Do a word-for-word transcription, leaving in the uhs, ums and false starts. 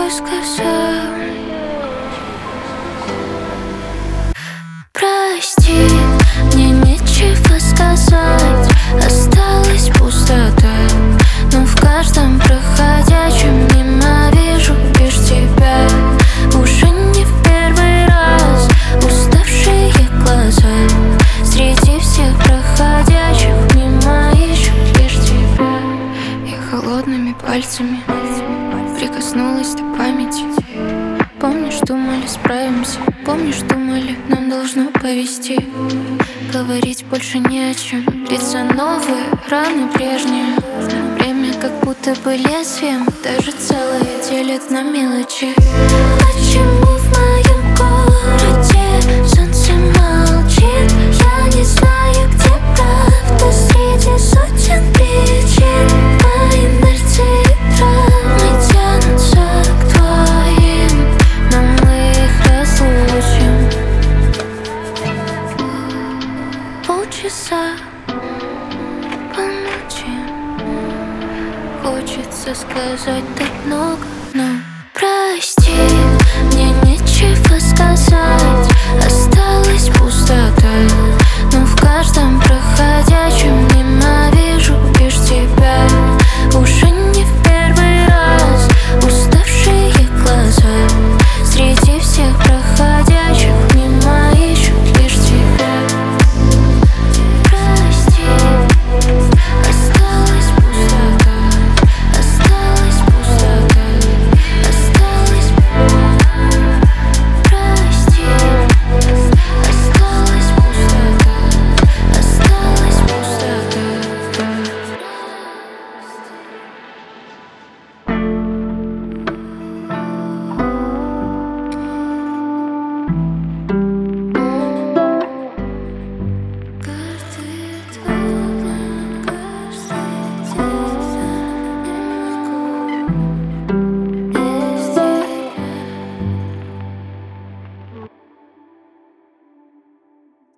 нечего сказать. Прости, мне нечего сказать. Осталась пустота, но в каждом проходящем мимо вижу лишь тебя. Уже не в первый раз уставшие глаза среди всех проходящих мимо ищут лишь тебя. Я холодными пальцами прикоснулась до памяти. Помнишь, думали, справимся. Помнишь, думали, нам должно повезти. Говорить больше не о чем. Лица новые, раны прежние. Время как будто бы лезвием даже целое делит на мелочи. Почему в моем городе солнце молчит? Я не знаю, где правда среди сотен причин. По инерции травмы тянутся к твоим, но мы их разлучим. Полчаса помолчим. Хочется сказать так много, но прости, мне нечего сказать.